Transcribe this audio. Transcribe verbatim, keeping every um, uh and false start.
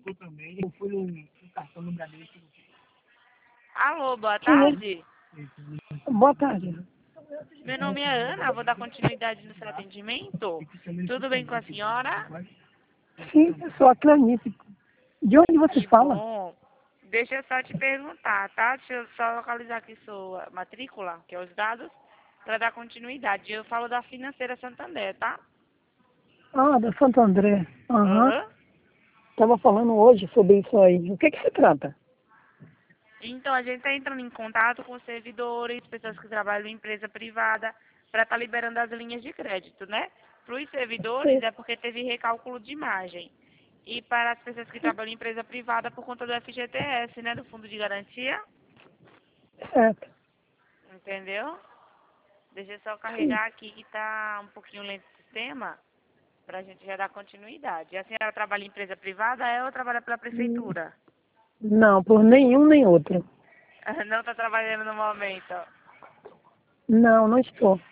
Alô, boa tarde. Boa tarde. Meu nome é Ana, vou dar continuidade no seu atendimento. Tudo bem com a senhora? Sim, eu sou a Clanice. De onde você Que fala? bom. Deixa eu só te perguntar, tá? Deixa eu só localizar aqui sua matrícula, que é os dados, para dar continuidade. Eu falo da Financeira Santander, tá? Ah, da Santo André. Aham. Aham. Estava falando hoje sobre isso aí. O que que se trata? Então, a gente está entrando em contato com servidores, pessoas que trabalham em empresa privada, para estar liberando as linhas de crédito, né? Para os servidores Sim, é porque teve recálculo de imagem. E para as pessoas que trabalham em empresa privada, por conta do F G T S, né? Do Fundo de Garantia. certo. Entendeu? Deixa eu só Sim. carregar aqui que tá um pouquinho lento o sistema, para a gente já dar continuidade. A senhora trabalha em empresa privada é ou trabalha pela Hum, prefeitura? Não, por nenhum nem outro. Não está trabalhando no momento. Não, não estou.